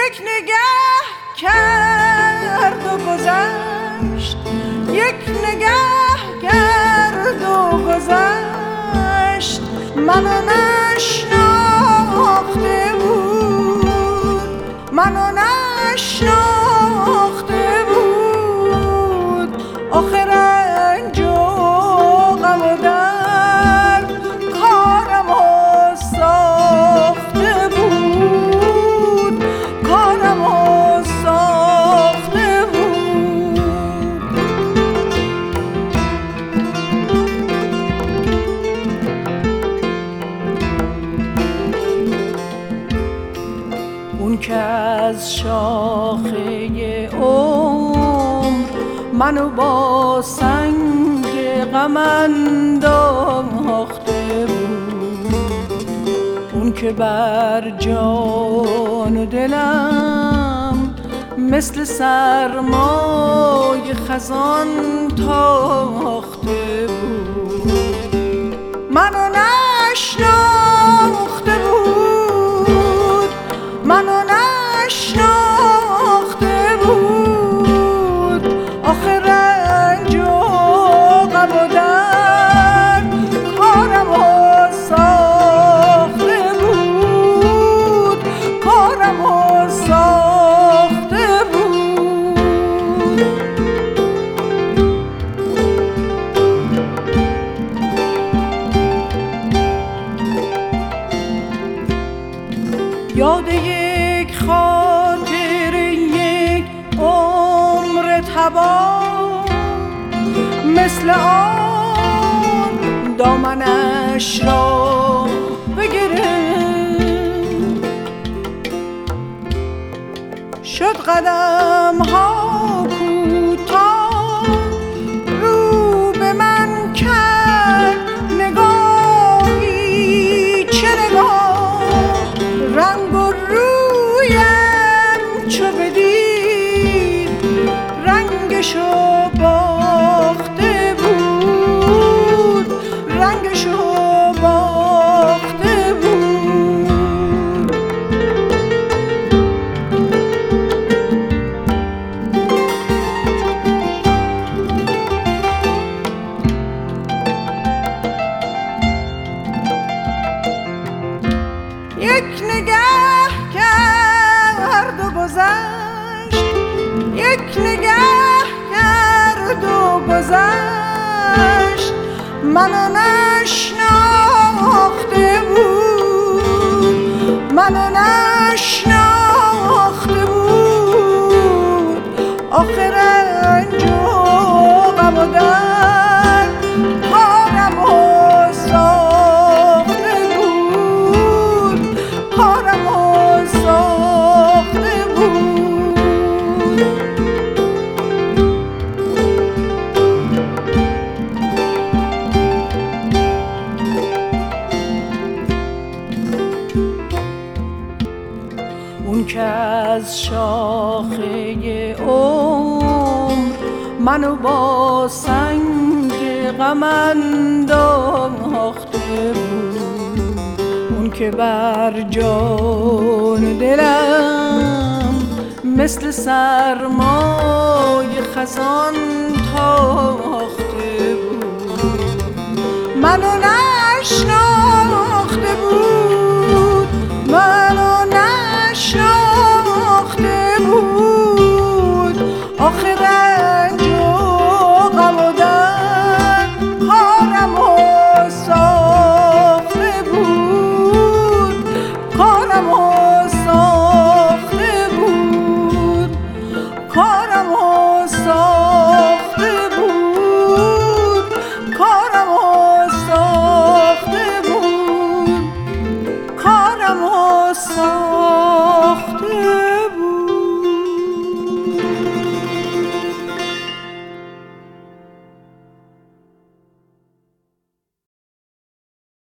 یک نگاه کرد و گذشت، یک نگاه کرد و گذشت، منو نشناخته بود، منو نشناخته بود. آخه رنج و غم و درد کارمو ساخته بود، کارمو ساخته بود. اون که از شاخه عمر منو با سنگ غم انداخته بود، اون که بر جان و دلم مثل سرمای خزان تاخته بود، منو نشناخته بود، منو نشناخته بود. آخه رنج و غم و درد کارمو ساخته بود، کارمو ساخته بود. یاد یک خاطر یک عمر تباه مثل آن دامنش را بگرفت، شد قدم ها کوتاه رو به من کرد، نگاهی چه نگاه، رنگ و رویم چو بدید رنگشو باخته بود، رنگشو باخته بود. یک نگاه کرد و گذشت، یک نگاه کرد و گذشت، منو نشناخته بود، منو نشناخته بود. آخه رنج و غم و درد کارمو ساخته بود، کارمو ساخته بود. اون که از شاخه عمر منو با سنگ غم انداخته بود، اون که بر جان و دلم مثل سرمای خزان تاخته بود، منو